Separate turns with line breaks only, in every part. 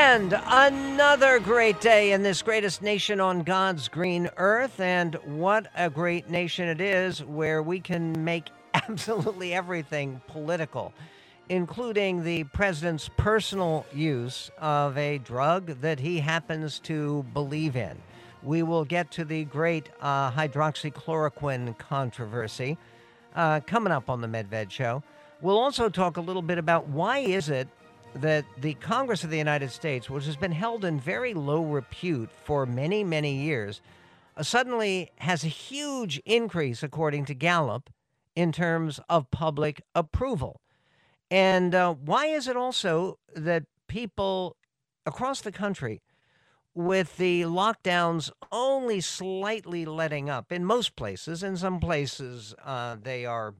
And another great day in this greatest nation on God's green earth. And what a great nation it is, where we can make absolutely everything political, including the president's personal use of a drug that he happens to believe in. We will get to the great hydroxychloroquine controversy coming up on the Medved Show. We'll also talk a little bit about why is it that the Congress of the United States, which has been held in very low repute for many, many years, suddenly has a huge increase, according to Gallup, in terms of public approval. And why is it also that people across the country, with the lockdowns only slightly letting up in most places, in some places they are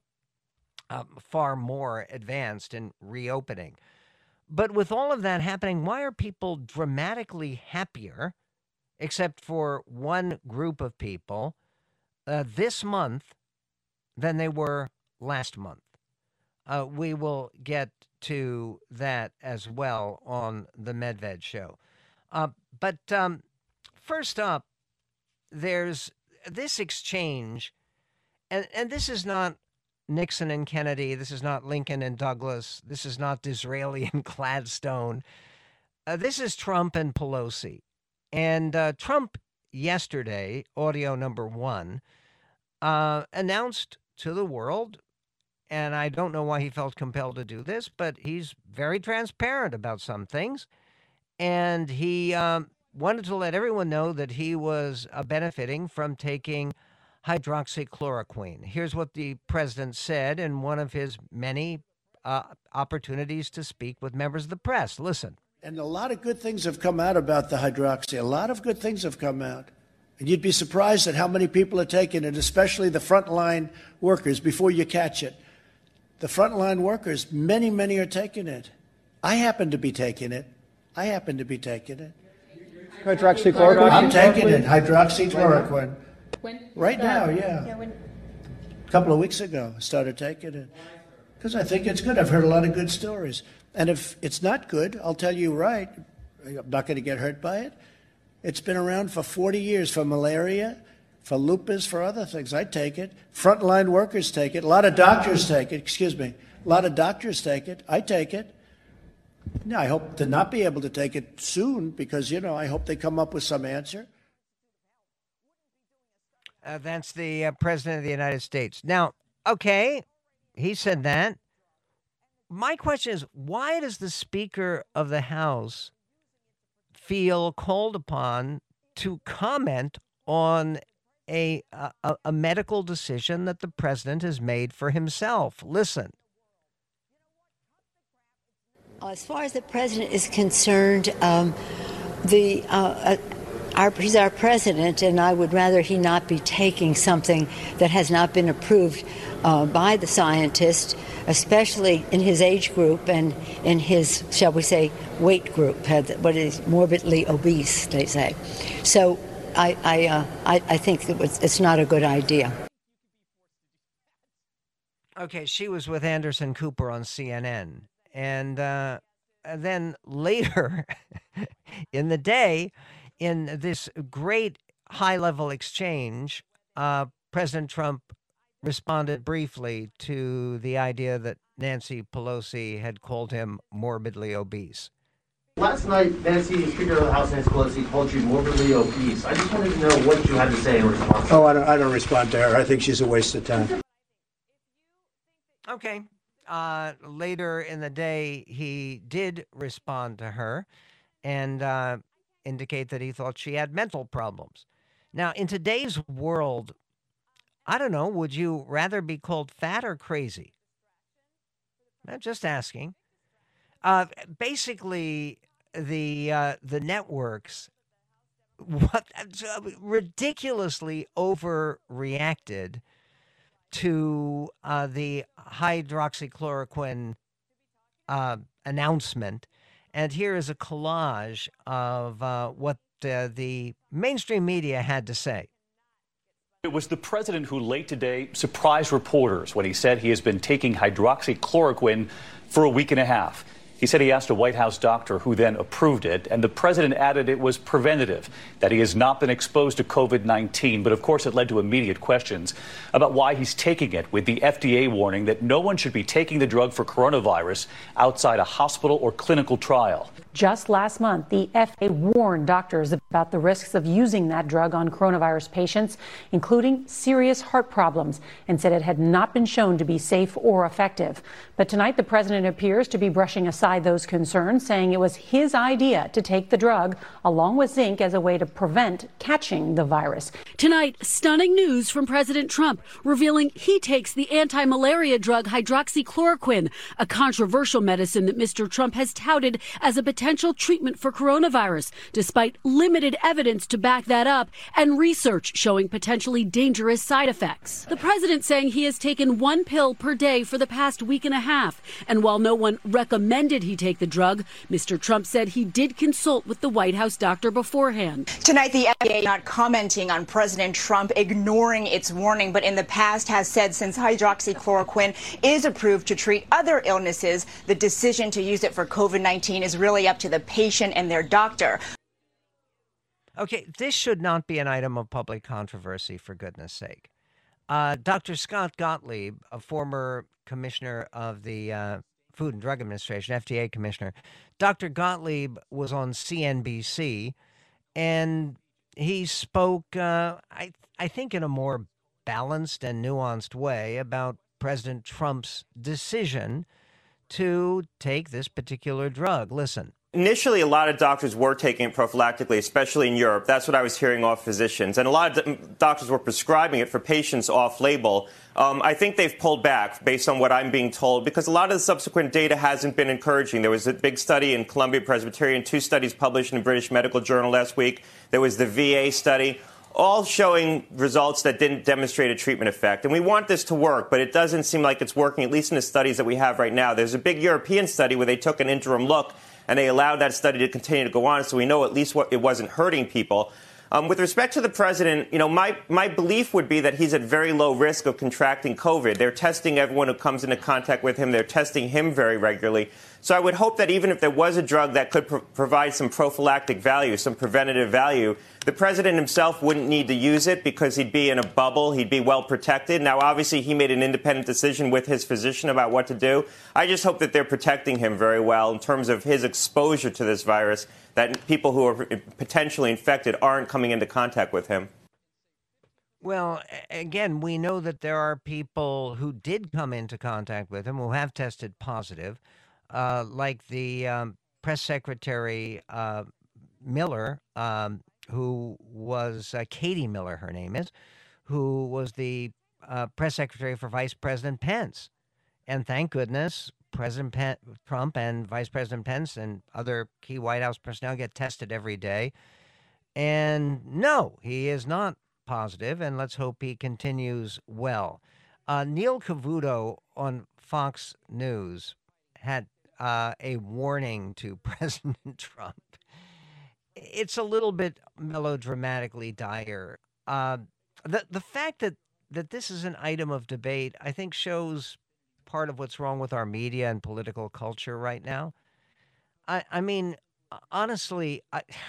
far more advanced in reopening. But with all of that happening, why are people dramatically happier, except for one group of people, this month than they were last month? We will get to that as well on the Medved Show. But first up, there's this exchange, and this is not Nixon and Kennedy. This is not Lincoln and Douglas. This is not Disraeli and Gladstone. This is Trump and Pelosi. And Trump yesterday, audio number one, announced to the world, and I don't know why he felt compelled to do this, but he's very transparent about some things. And he wanted to let everyone know that he was benefiting from taking hydroxychloroquine. Here's what the president said in one of his many opportunities to speak with members of the press. Listen.
And a lot of good things have come out about the hydroxy. A lot of good things have come out. And you'd be surprised at how many people are taking it, especially the frontline workers, before you catch it. The frontline workers, many are taking it. I happen to be taking it.
Hydroxychloroquine?
I'm taking it, hydroxychloroquine. Right now, yeah. A couple of weeks ago, I started taking it. Because I think it's good. I've heard a lot of good stories. And if it's not good, I'll tell you right, I'm not going to get hurt by it. It's been around for 40 years for malaria, for lupus, for other things. I take it. Frontline workers take it. A lot of doctors take it. A lot of doctors take it. I take it. Now, I hope to not be able to take it soon because, I hope they come up with some answer.
That's the president of the United States. Now, okay, he said that. My question is, why does the Speaker of the House feel called upon to comment on a medical decision that the president has made for himself? Listen.
As far as the president is concerned, he's our president, and I would rather he not be taking something that has not been approved by the scientist, especially in his age group and in his, shall we say, weight group, what is morbidly obese, they say. So I think it's not a good idea.
Okay, she was with Anderson Cooper on CNN. And then later in the day, in this great high-level exchange, President Trump responded briefly to the idea that Nancy Pelosi had called him morbidly obese.
Last night, Speaker of the House Nancy Pelosi called you morbidly obese. I just wanted to know what you had to say in response.
Oh, I don't respond to her. I think she's a waste of time.
Okay. Later in the day, he did respond to her and indicate that he thought she had mental problems. Now, in today's world, I don't know, would you rather be called fat or crazy? I'm just asking. Basically, the networks ridiculously overreacted to the hydroxychloroquine announcement. And here is a collage of what the mainstream media had to say.
It was the president who late today surprised reporters when he said he has been taking hydroxychloroquine for a week and a half. He said he asked a White House doctor who then approved it, and the president added it was preventative, that he has not been exposed to COVID-19. But of course, it led to immediate questions about why he's taking it, with the FDA warning that no one should be taking the drug for coronavirus outside a hospital or clinical trial.
Just last month, the FDA warned doctors about the risks of using that drug on coronavirus patients, including serious heart problems, and said it had not been shown to be safe or effective. But tonight, the president appears to be brushing aside those concerns, saying it was his idea to take the drug along with zinc as a way to prevent catching the virus.
Tonight, stunning news from President Trump revealing he takes the anti-malaria drug hydroxychloroquine, a controversial medicine that Mr. Trump has touted as a potential treatment for coronavirus, despite limited evidence to back that up and research showing potentially dangerous side effects. The president saying he has taken one pill per day for the past week and a half. And while no one recommended he take the drug, Mr. Trump said he did consult with the White House doctor beforehand.
Tonight, the FDA not commenting on President Trump ignoring its warning, but in the past has said since hydroxychloroquine is approved to treat other illnesses, the decision to use it for COVID-19 is really up to the patient and their doctor.
Okay, this should not be an item of public controversy, for goodness sake. Dr. Scott Gottlieb, a former commissioner of the Food and Drug Administration, FDA commissioner, Dr. Gottlieb was on CNBC, and he spoke, I think, in a more balanced and nuanced way about President Trump's decision to take this particular drug. Listen.
Initially, a lot of doctors were taking it prophylactically, especially in Europe. That's what I was hearing off physicians. And a lot of doctors were prescribing it for patients off-label. I think they've pulled back based on what I'm being told, because a lot of the subsequent data hasn't been encouraging. There was a big study in Columbia Presbyterian, 2 studies published in the British Medical Journal last week. There was the VA study, all showing results that didn't demonstrate a treatment effect. And we want this to work, but it doesn't seem like it's working, at least in the studies that we have right now. There's a big European study where they took an interim look and they allowed that study to continue to go on, so we know at least it wasn't hurting people. With respect to the president, my belief would be that he's at very low risk of contracting COVID. They're testing everyone who comes into contact with him. They're testing him very regularly. So I would hope that even if there was a drug that could provide some prophylactic value, some preventative value, the president himself wouldn't need to use it because he'd be in a bubble. He'd be well protected. Now, obviously, he made an independent decision with his physician about what to do. I just hope that they're protecting him very well in terms of his exposure to this virus, that people who are potentially infected aren't coming into contact with him.
Well, again, we know that there are people who did come into contact with him who have tested positive, like the press secretary Miller, who was Katie Miller, her name is, who was the press secretary for Vice President Pence. And thank goodness, President Trump and Vice President Pence and other key White House personnel get tested every day. And no, he is not positive, and let's hope he continues well. Neil Cavuto on Fox News had a warning to President Trump. It's a little bit melodramatically dire. The fact that this is an item of debate, I think, shows part of what's wrong with our media and political culture right now. I mean, honestly,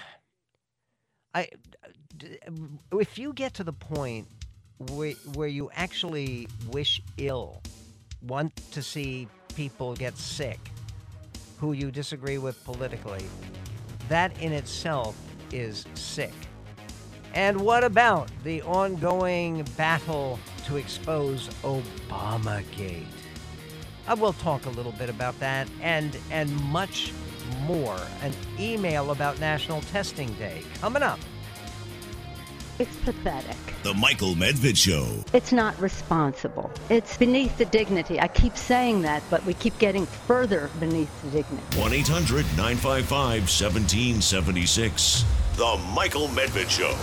if you get to the point where you actually wish ill, want to see people get sick who you disagree with politically, that in itself is sick. And what about the ongoing battle to expose Obamagate? We'll talk a little bit about that and much more. An email about National Testing Day coming up.
It's pathetic.
The Michael Medved Show.
It's not responsible. It's beneath the dignity. I keep saying that, but we keep getting further beneath the dignity.
1-800-955-1776. The Michael Medved Show.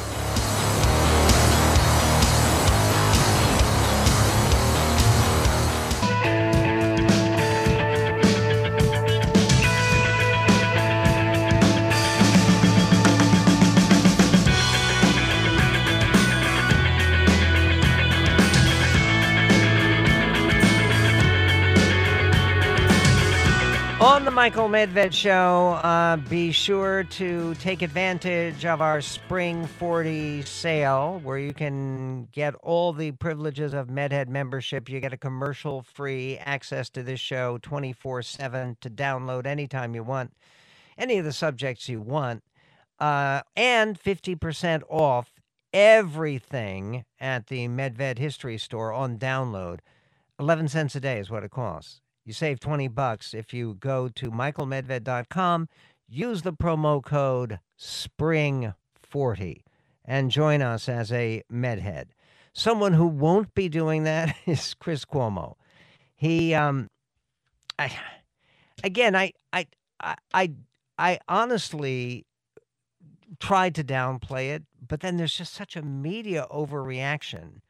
On the Michael Medved Show, be sure to take advantage of our Spring 40 sale, where you can get all the privileges of MedHead membership. You get a commercial-free access to this show 24/7 to download anytime you want, any of the subjects you want, and 50% off everything at the Medved History Store on download. 11 cents a day is what it costs. You save $20 if you go to michaelmedved.com, use the promo code SPRING40, and join us as a Medhead. Someone who won't be doing that is Chris Cuomo. He, I honestly tried to downplay it, but then there's just such a media overreaction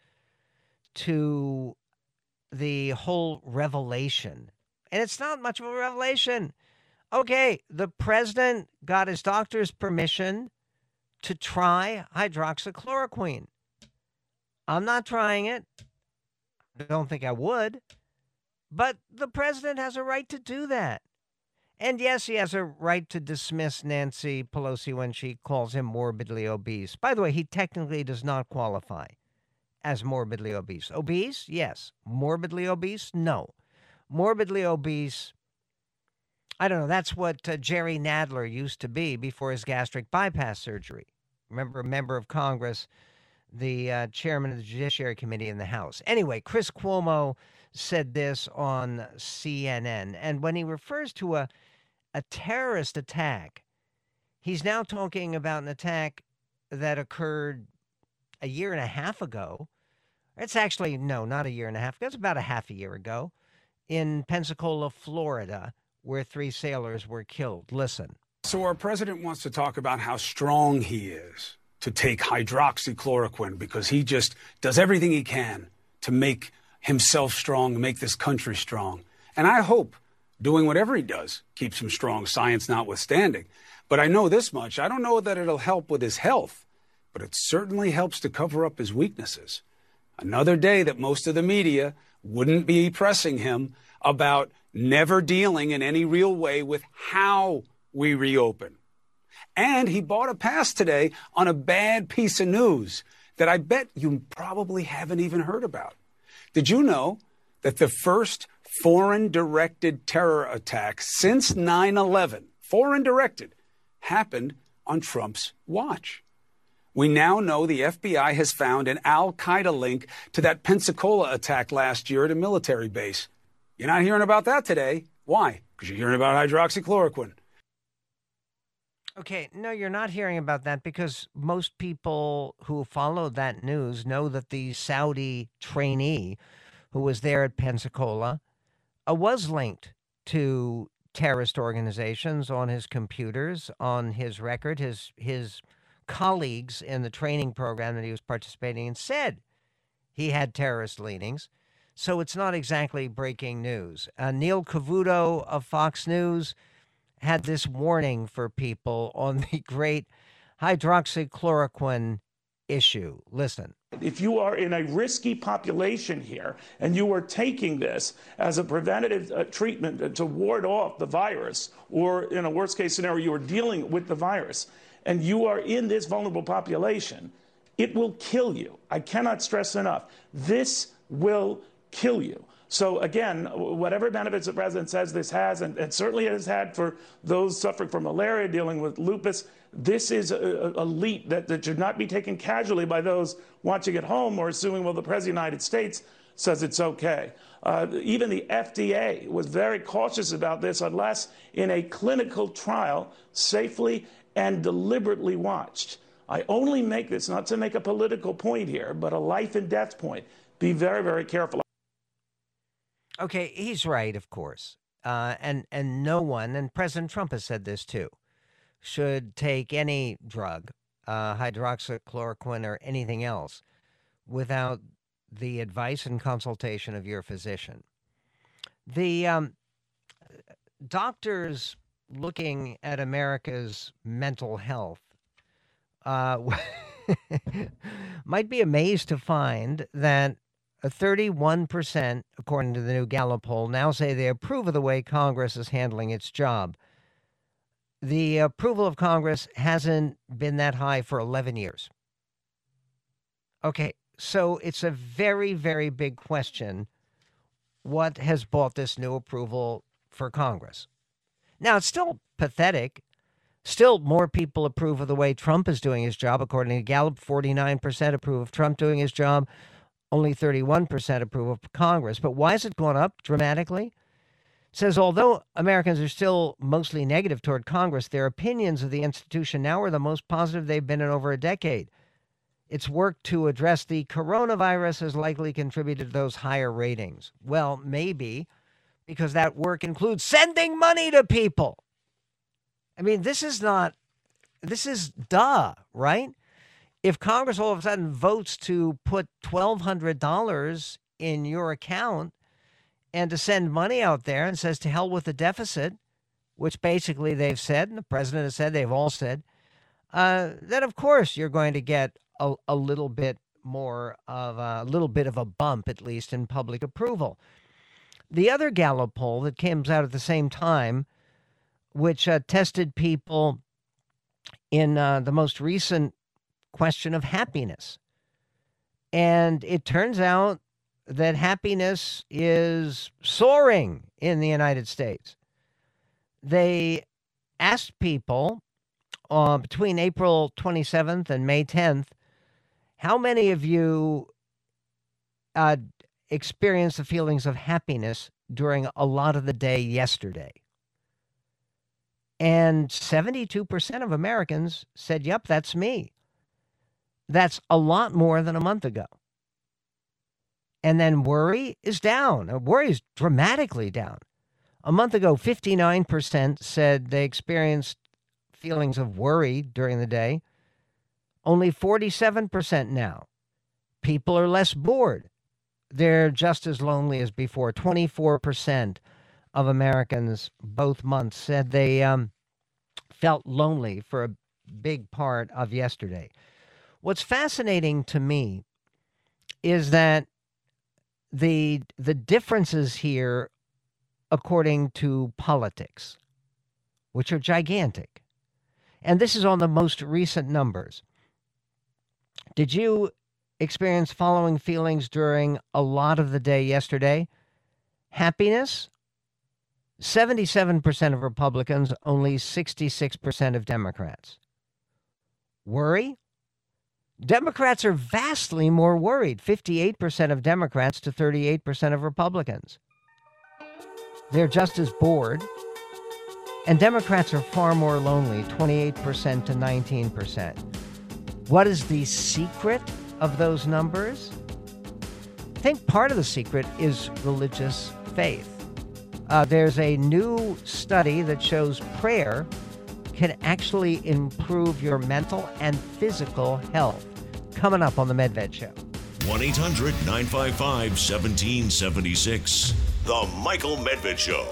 to the whole revelation. And it's not much of a revelation. Okay, the president got his doctor's permission to try hydroxychloroquine. I'm not trying it. I don't think I would. But the president has a right to do that. And yes, he has a right to dismiss Nancy Pelosi when she calls him morbidly obese. By the way, he technically does not qualify as morbidly obese. Obese? Yes. Morbidly obese? No. Morbidly obese, I don't know, that's what Jerry Nadler used to be before his gastric bypass surgery. Remember, a member of Congress, the chairman of the Judiciary Committee in the House. Anyway, Chris Cuomo said this on CNN, and when he refers to a terrorist attack, he's now talking about an attack that occurred a year and a half ago. It's actually, no, not a year and a half ago. It's about a half a year ago in Pensacola, Florida, where 3 sailors were killed. Listen.
So our president wants to talk about how strong he is to take hydroxychloroquine because he just does everything he can to make himself strong, to make this country strong. And I hope doing whatever he does keeps him strong, science notwithstanding. But I know this much. I don't know that it'll help with his health, but it certainly helps to cover up his weaknesses. Another day that most of the media wouldn't be pressing him about never dealing in any real way with how we reopen. And he bought a pass today on a bad piece of news that I bet you probably haven't even heard about. Did you know that the first foreign-directed terror attack since 9/11, foreign-directed, happened on Trump's watch? We now know the FBI has found an al-Qaeda link to that Pensacola attack last year at a military base. You're not hearing about that today. Why? Because you're hearing about hydroxychloroquine.
Okay, no, you're not hearing about that because most people who follow that news know that the Saudi trainee who was there at Pensacola was linked to terrorist organizations on his computers, on his record. His colleagues in the training program that he was participating in said he had terrorist leanings. So it's not exactly breaking news. Neil Cavuto of Fox News had this warning for people on the great hydroxychloroquine issue. Listen.
If you are in a risky population here and you are taking this as a preventative treatment to ward off the virus, or in a worst case scenario, you are dealing with the virus, and you are in this vulnerable population, it will kill you. I cannot stress enough. This will kill you. So again, whatever benefits the president says this has, and certainly it has had for those suffering from malaria, dealing with lupus, this is a leap that should not be taken casually by those watching at home or assuming, well, the president of the United States says it's okay. Even the FDA was very cautious about this unless in a clinical trial safely and deliberately watched. I only make this not to make a political point here, but a life and death point. Be very, very careful.
Okay, he's right, of course. And no one, and President Trump has said this too, should take any drug, hydroxychloroquine or anything else, without the advice and consultation of your physician. The doctors looking at America's mental health might be amazed to find that 31%, according to the new Gallup poll, now say they approve of the way Congress is handling its job. The approval of Congress hasn't been that high for 11 years. Okay, so it's a very, very big question. What has brought this new approval for Congress? Now, it's still pathetic. Still, more people approve of the way Trump is doing his job. According to Gallup, 49% approve of Trump doing his job. Only 31% approve of Congress. But why has it gone up dramatically? It says, although Americans are still mostly negative toward Congress, their opinions of the institution now are the most positive they've been in over a decade. Its work to address the coronavirus has likely contributed to those higher ratings. Well, maybe, because that work includes sending money to people. I mean, this is duh, right? If Congress all of a sudden votes to put $1,200 in your account and to send money out there and says to hell with the deficit, which basically they've said, and the president has said, they've all said, then of course you're going to get a little bit more of a bump, at least in public approval. The other Gallup poll that came out at the same time, which tested people in the most recent question of happiness. And it turns out that happiness is soaring in the United States. They asked people between April 27th and May 10th, how many of you experienced the feelings of happiness during a lot of the day yesterday? And 72% of Americans said, yep, that's me. That's a lot more than a month ago. And then worry is down. Worry is dramatically down. A month ago, 59% said they experienced feelings of worry during the day. Only 47% now. People are less bored. They're just as lonely as before. 24% of Americans both months said they felt lonely for a big part of yesterday. What's fascinating to me is that the differences here, according to politics, which are gigantic, and this is on the most recent numbers. Did you experience following feelings during a lot of the day yesterday? Happiness, 77% of Republicans, only 66% of Democrats. Worry? Democrats are vastly more worried, 58% of Democrats to 38% of Republicans. They're just as bored. And Democrats are far more lonely, 28% to 19%. What is the secret of those numbers? I think part of the secret is religious faith. There's a new study that shows prayer can actually improve your mental and physical health. Coming up on The Medved Show.
1-800-955-1776. The Michael Medved Show.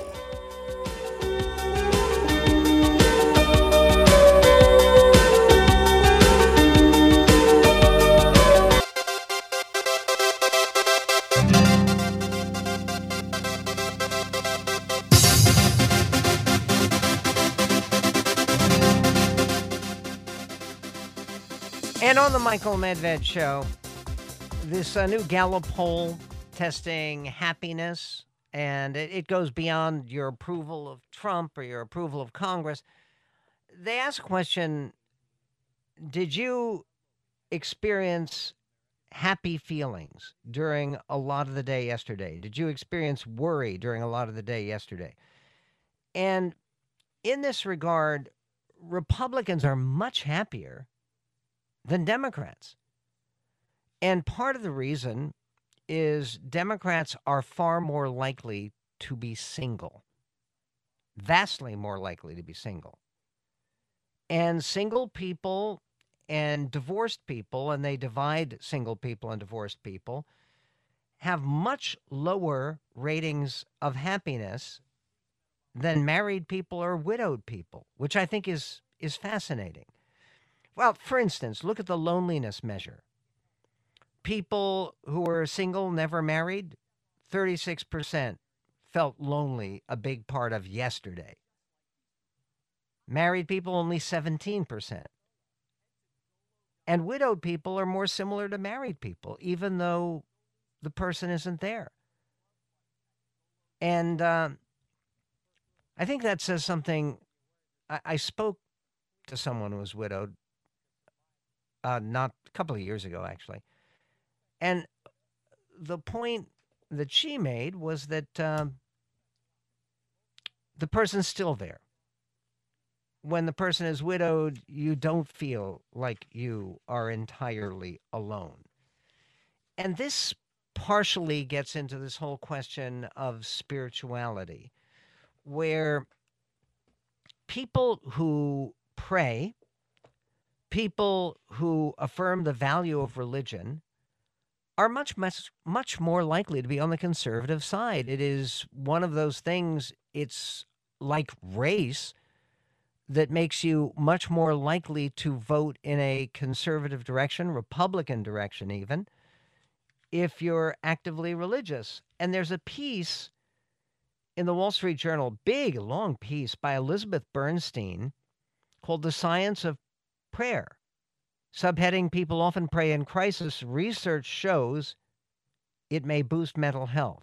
And on the Michael Medved Show, this new Gallup poll testing happiness, and it goes beyond your approval of Trump or your approval of Congress. They ask a question, did you experience happy feelings during a lot of the day yesterday? Did you experience worry during a lot of the day yesterday? And in this regard, Republicans are much happier than Democrats. And part of the reason is Democrats are far more likely to be single, vastly more likely to be single. And single people and divorced people, and they divide single people and divorced people, have much lower ratings of happiness than married people or widowed people, which I think is fascinating. Well, for instance, look at the loneliness measure. people who were single, never married, 36% felt lonely a big part of yesterday. Married people, only 17%. And widowed people are more similar to married people, even though the person isn't there. And I think that says something. I spoke to someone who was widowed not a couple of years ago, actually. And the point that she made was that the person's still there. When the person is widowed, you don't feel like you are entirely alone. And this partially gets into this whole question of spirituality, where people who pray, people who affirm the value of religion, are much more likely to be on the conservative side. It is one of those things, it's like race, that makes you much more likely to vote in a conservative direction, Republican direction even, if you're actively religious. And there's a piece in the Wall Street Journal, big, long piece by Elizabeth Bernstein called The Science of Prayer. Subheading, People Often Pray in Crisis. Research shows it may boost mental health.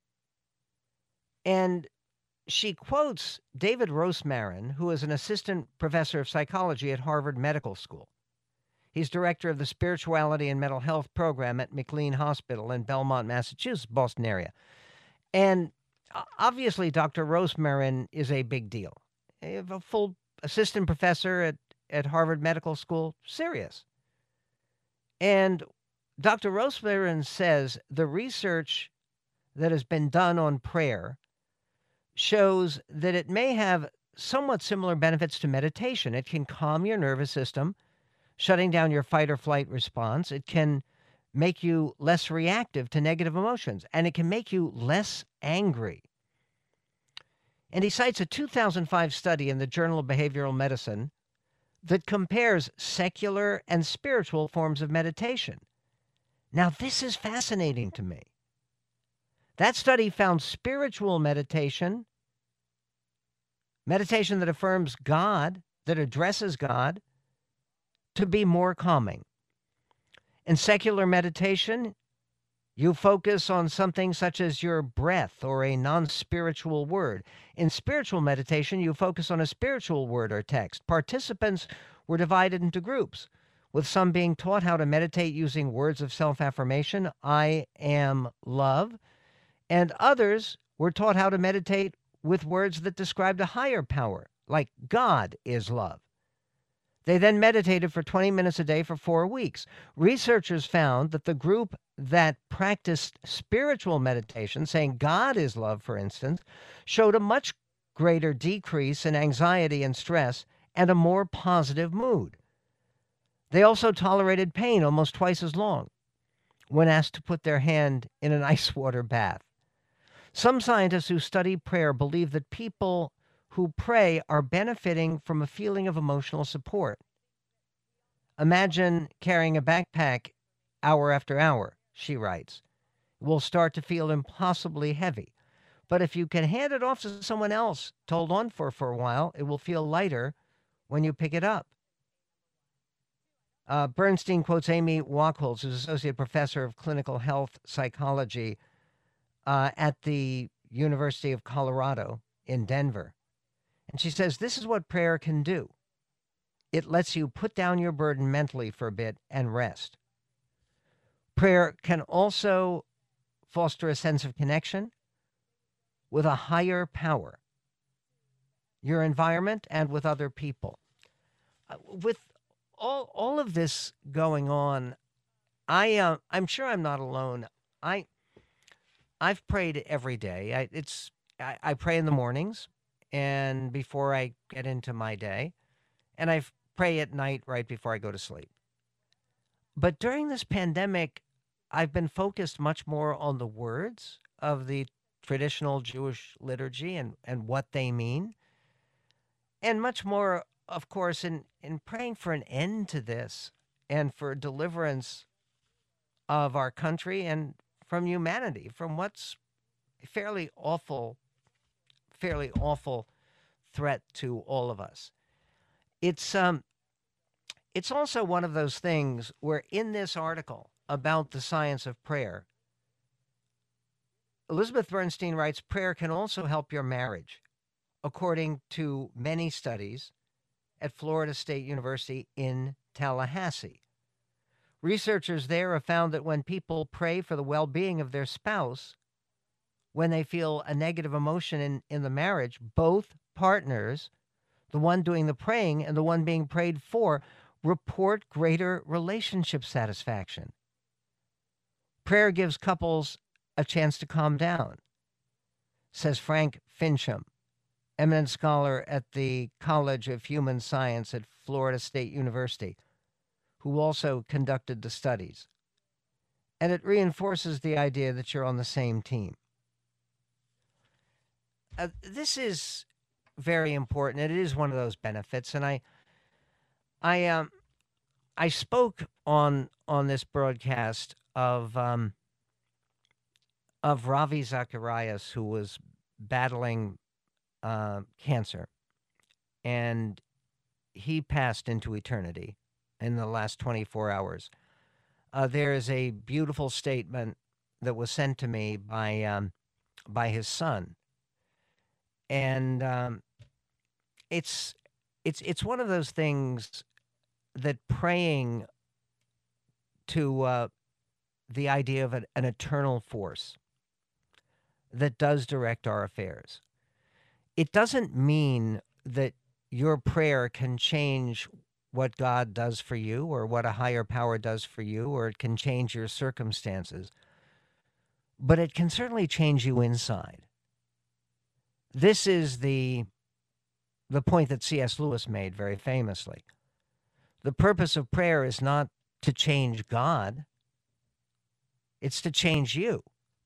And she quotes David Rosmarin, who is an assistant professor of psychology at Harvard Medical School. He's director of the Spirituality and Mental Health Program at McLean Hospital in Belmont, Massachusetts, Boston area. And obviously, Dr. Rosmarin is a big deal. A full assistant professor at Harvard Medical School, serious. And Dr. Rosmarin says the research that has been done on prayer shows that it may have somewhat similar benefits to meditation. It can calm your nervous system, shutting down your fight or flight response. It can make you less reactive to negative emotions, and it can make you less angry. And he cites a 2005 study in the Journal of Behavioral Medicine that compares secular and spiritual forms of meditation. Now, this is fascinating to me. That study found spiritual meditation that affirms God, that addresses God, to be more calming. In secular meditation, you focus on something such as your breath or a non-spiritual word. In spiritual meditation, you focus on a spiritual word or text. Participants were divided into groups, with some being taught how to meditate using words of self-affirmation, I am love, and others were taught how to meditate with words that described a higher power, like God is love. They then meditated for 20 minutes a day for 4 weeks. Researchers found that the group that practiced spiritual meditation, saying God is love, for instance, showed a much greater decrease in anxiety and stress and a more positive mood. They also tolerated pain almost twice as long when asked to put their hand in an ice water bath. Some scientists who study prayer believe that people who pray are benefiting from a feeling of emotional support. Imagine carrying a backpack hour after hour, she writes. It will start to feel impossibly heavy. But if you can hand it off to someone else to hold on for a while, it will feel lighter when you pick it up. Bernstein quotes Amy Wachholz, who's associate professor of clinical health psychology at the University of Colorado in Denver. And she says, this is what prayer can do. It lets you put down your burden mentally for a bit and rest. Prayer can also foster a sense of connection with a higher power, your environment, and with other people. With all of this going on, I'm sure I'm not alone. I've prayed every day. I pray in the mornings and before I get into my day, and I pray at night right before I go to sleep. But during this pandemic, I've been focused much more on the words of the traditional Jewish liturgy and what they mean, and much more, of course, in praying for an end to this and for deliverance of our country and from humanity, from what's a fairly awful threat to all of us. It's also one of those things where in this article about the science of prayer, Elizabeth Bernstein writes, prayer can also help your marriage, according to many studies at Florida State University in Tallahassee. Researchers there have found that when people pray for the well-being of their spouse, when they feel a negative emotion in the marriage, both partners, the one doing the praying and the one being prayed for, report greater relationship satisfaction. Prayer gives couples a chance to calm down, says Frank Fincham, eminent scholar at the College of Human Science at Florida State University, who also conducted the studies. And it reinforces the idea that you're on the same team. This is very important. It is one of those benefits, and I spoke on this broadcast of Ravi Zacharias, who was battling cancer, and he passed into eternity in the last 24 hours. There is a beautiful statement that was sent to me by his son, and it's one of those things that praying to the idea of an eternal force that does direct our affairs. It doesn't mean that your prayer can change what God does for you or what a higher power does for you, or it can change your circumstances, but it can certainly change you inside. This is the point that C.S. Lewis made very famously. The purpose of prayer is not to change God. It's to change you.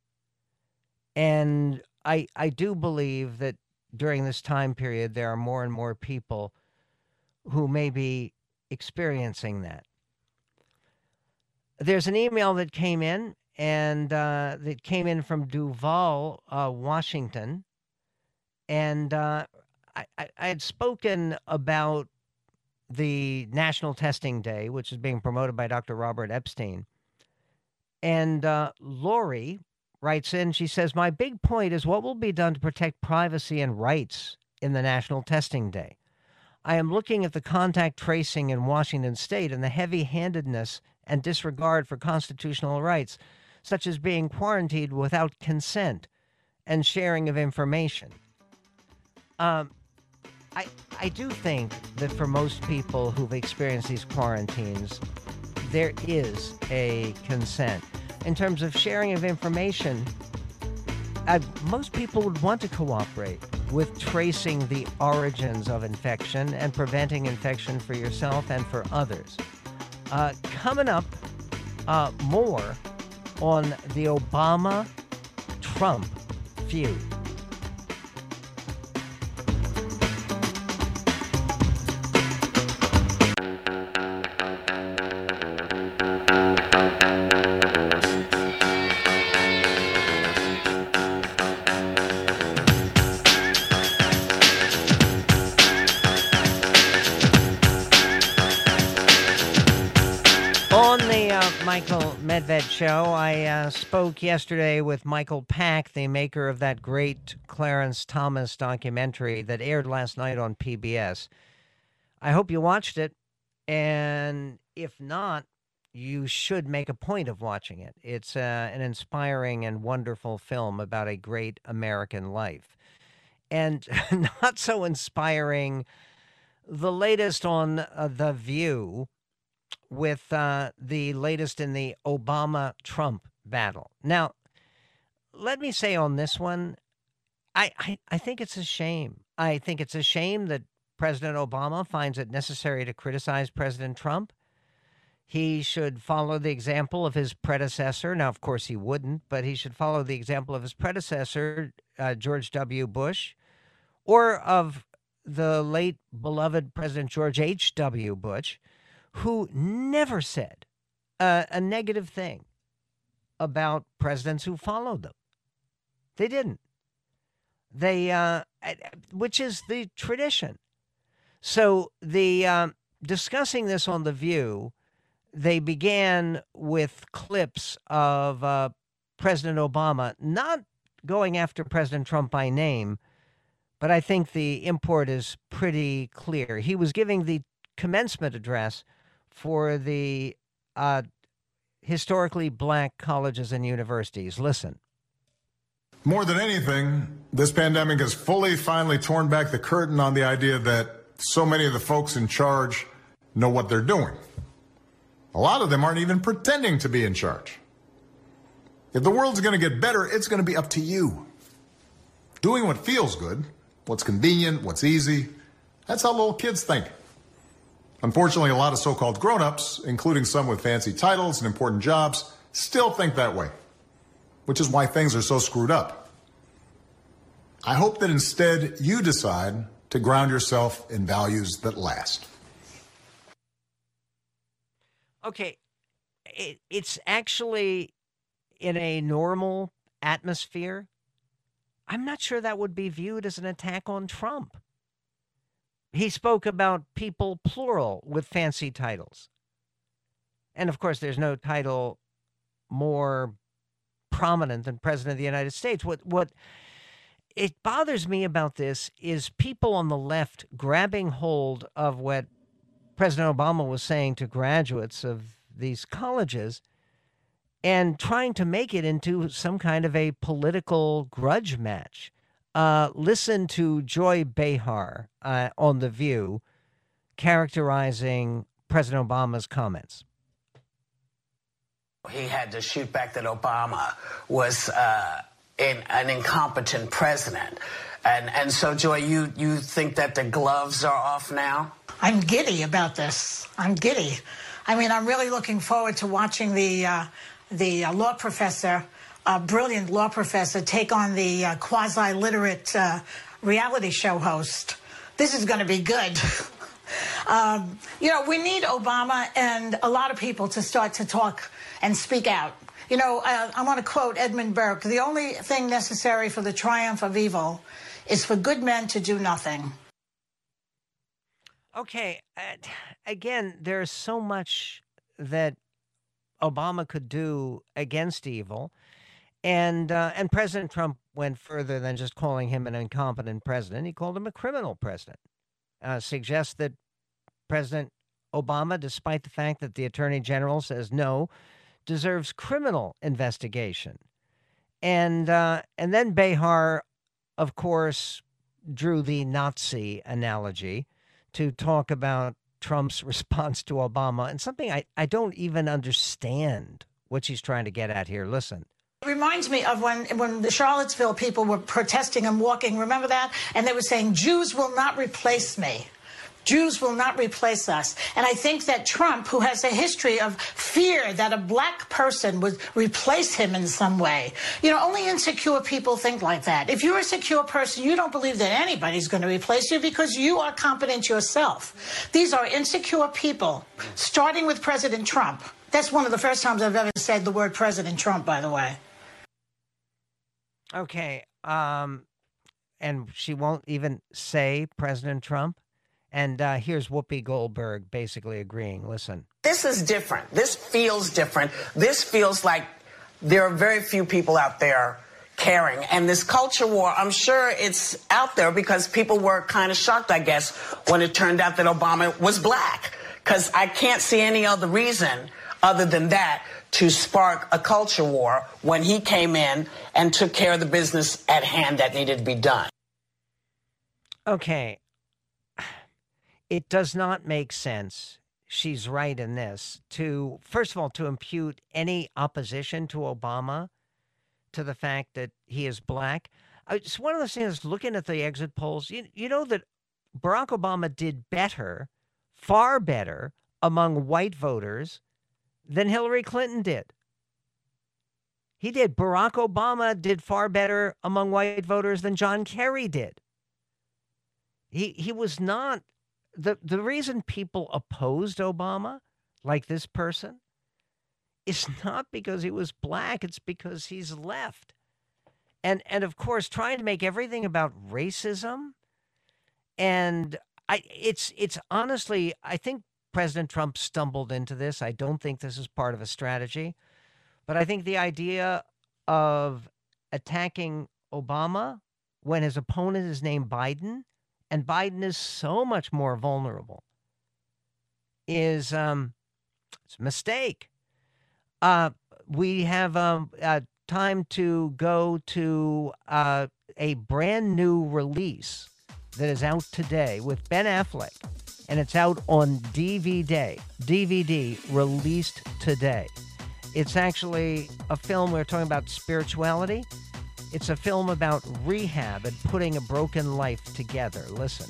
And I do believe that during this time period, there are more and more people who may be experiencing that. There's an email that came in, and that came in from Duval, Washington. And I had spoken about the National Testing Day, which is being promoted by Dr. Robert Epstein. And Lori writes in, she says, my big point is what will be done to protect privacy and rights in the National Testing Day. I am looking at the contact tracing in Washington State and the heavy-handedness and disregard for constitutional rights, such as being quarantined without consent and sharing of information. I do think that for most people who've experienced these quarantines, there is a consent. In terms of sharing of information, most people would want to cooperate with tracing the origins of infection and preventing infection for yourself and for others. Coming up, more on the Obama-Trump feud. Michael Medved Show. I spoke yesterday with Michael Pack, the maker of that great Clarence Thomas documentary that aired last night on PBS. I hope you watched it, and if not, you should make a point of watching it. It's an inspiring and wonderful film about a great American life. And not so inspiring, the latest on The View, with the latest in the Obama-Trump battle. Now, let me say on this one, I think it's a shame. I think it's a shame that President Obama finds it necessary to criticize President Trump. He should follow the example of his predecessor. Now, of course, he wouldn't, but he should follow the example of his predecessor, George W. Bush, or of the late beloved President George H.W. Bush, who never said a negative thing about presidents who followed them. They didn't. Which is the tradition. So discussing this on The View, they began with clips of President Obama, not going after President Trump by name, but I think the import is pretty clear. He was giving the commencement address for the historically black colleges and universities. Listen.
More than anything, this pandemic has finally torn back the curtain on the idea that so many of the folks in charge know what they're doing. A lot of them aren't even pretending to be in charge. If the world's going to get better, it's going to be up to you. Doing what feels good, what's convenient, what's easy, that's how little kids think. Unfortunately, a lot of so-called grown-ups, including some with fancy titles and important jobs, still think that way, which is why things are so screwed up. I hope that instead you decide to ground yourself in values that last.
Okay, it's actually in a normal atmosphere. I'm not sure that would be viewed as an attack on Trump. He spoke about people, plural, with fancy titles. And of course, there's no title more prominent than President of the United States. What it bothers me about this is people on the left grabbing hold of what President Obama was saying to graduates of these colleges and trying to make it into some kind of a political grudge match. Listen to Joy Behar on The View characterizing President Obama's comments.
He had to shoot back that Obama was an incompetent president. And so, Joy, you think that the gloves are off now?
I'm giddy about this. I'm giddy. I mean, I'm really looking forward to watching the law professor, brilliant law professor, take on the quasi-literate reality show host. This is going to be good. We need Obama and a lot of people to start to talk and speak out. I want to quote Edmund Burke: the only thing necessary for the triumph of evil is for good men to do nothing.
Okay, again, there's so much that Obama could do against evil, and President Trump went further than just calling him an incompetent president. He called him a criminal president. Suggests that President Obama, despite the fact that the Attorney General says no, deserves criminal investigation. And then Behar, of course, drew the Nazi analogy to talk about Trump's response to Obama, and something I don't even understand what she's trying to get at here. Listen.
It reminds me of when the Charlottesville people were protesting and walking. Remember that? And they were saying, Jews will not replace me. Jews will not replace us. And I think that Trump, who has a history of fear that a black person would replace him in some way, only insecure people think like that. If you're a secure person, you don't believe that anybody's going to replace you because you are competent yourself. These are insecure people, starting with President Trump. That's one of the first times I've ever said the word President Trump, by the way.
Okay. And she won't even say President Trump? And here's Whoopi Goldberg basically agreeing. Listen.
This is different. This feels different. This feels like there are very few people out there caring. And this culture war, I'm sure it's out there because people were kind of shocked, I guess, when it turned out that Obama was black. Because I can't see any other reason other than that to spark a culture war when he came in and took care of the business at hand that needed to be done.
Okay. It does not make sense, she's right in this, to, first of all, to impute any opposition to Obama to the fact that he is black. It's one of those things, looking at the exit polls, you know that Barack Obama did better, far better, among white voters than Hillary Clinton did. He did. Barack Obama did far better among white voters than John Kerry did. He was not... The reason people opposed Obama, like this person, is not because he was black. It's because he's left. And of course, trying to make everything about racism. And it's honestly, I think President Trump stumbled into this. I don't think this is part of a strategy. But I think the idea of attacking Obama when his opponent is named Biden, and Biden is so much more vulnerable, is it's a mistake. We have time to go to a brand new release that is out today with Ben Affleck, and it's out on DVD released today. It's actually a film we're talking about spirituality. It's a film about rehab and putting a broken life together. Listen.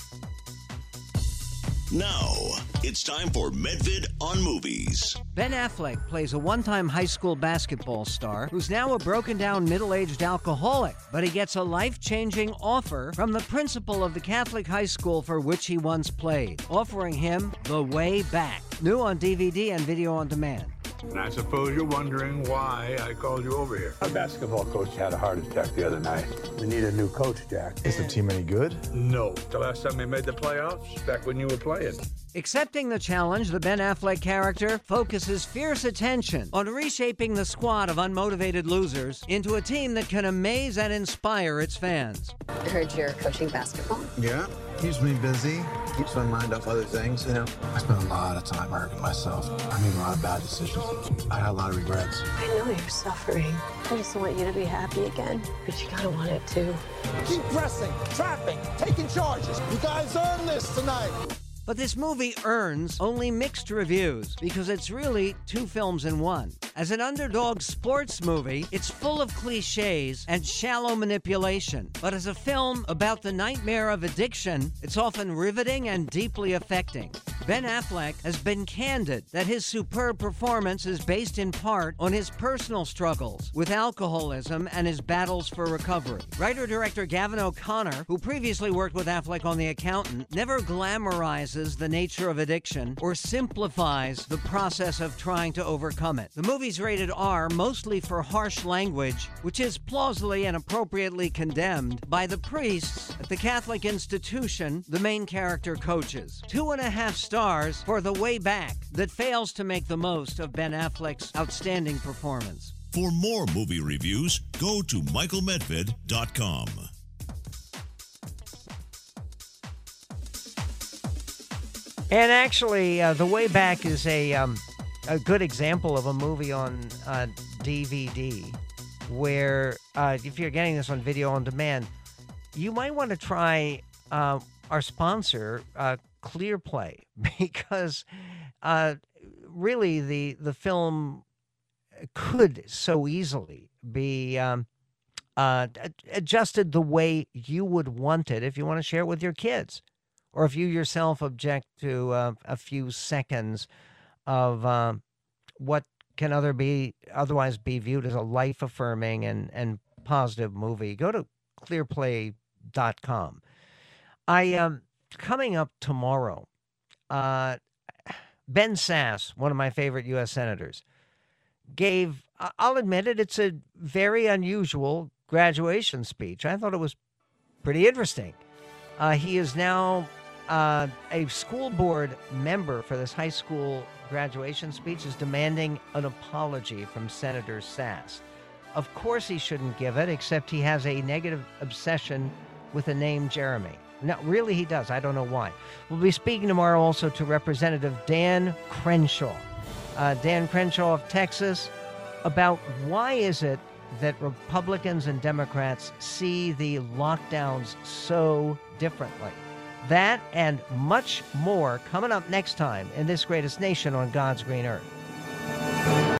Now, it's time for Medvid on Movies.
Ben Affleck plays a one-time high school basketball star who's now a broken-down middle-aged alcoholic, but he gets a life-changing offer from the principal of the Catholic high school for which he once played, offering him the way back. New on DVD and video on demand.
And I suppose you're wondering why I called you over here. Our basketball coach had a heart attack the other night. We need a new coach, Jack.
Is the team any good?
No. The last time we made the playoffs, back when you were playing.
Accepting the challenge, the Ben Affleck character focuses fierce attention on reshaping the squad of unmotivated losers into a team that can amaze and inspire its fans.
I heard you're coaching basketball.
Yeah, keeps me busy, keeps my mind off other things, I spent a lot of time hurting myself. I made a lot of bad decisions. I had a lot of regrets.
I know you're suffering. I just want you to be happy again, but you gotta want it too.
Keep pressing, trapping, taking charges. You guys earned this tonight.
But this movie earns only mixed reviews because it's really two films in one. As an underdog sports movie, it's full of cliches and shallow manipulation. But as a film about the nightmare of addiction, it's often riveting and deeply affecting. Ben Affleck has been candid that his superb performance is based in part on his personal struggles with alcoholism and his battles for recovery. Writer-director Gavin O'Connor, who previously worked with Affleck on The Accountant, never glamorizes the nature of addiction or simplifies the process of trying to overcome it. The movie's rated R mostly for harsh language, which is plausibly and appropriately condemned by the priests at the Catholic institution the main character coaches. 2.5 stars for The Way Back that fails to make the most of Ben Affleck's outstanding performance.
For more movie reviews, go to michaelmedved.com.
And actually, The Way Back is a good example of a movie on DVD where if you're getting this on video on demand, you might want to try our sponsor, ClearPlay, because really the film could so easily be adjusted the way you would want it if you want to share it with your kids. Or if you yourself object to a few seconds of what can otherwise be viewed as a life-affirming and positive movie, go to clearplay.com. Coming up tomorrow, Ben Sasse, one of my favorite U.S. senators, gave, I'll admit it, it's a very unusual graduation speech. I thought it was pretty interesting. He is now a school board member for this high school graduation speech, is demanding an apology from Senator Sasse. Of course he shouldn't give it, except he has a negative obsession with the name Jeremy. No, really he does. I don't know why. We'll be speaking tomorrow also to Representative Dan Crenshaw. Dan Crenshaw of Texas, about why is it that Republicans and Democrats see the lockdowns so differently. That and much more coming up next time in This Greatest Nation on God's Green Earth.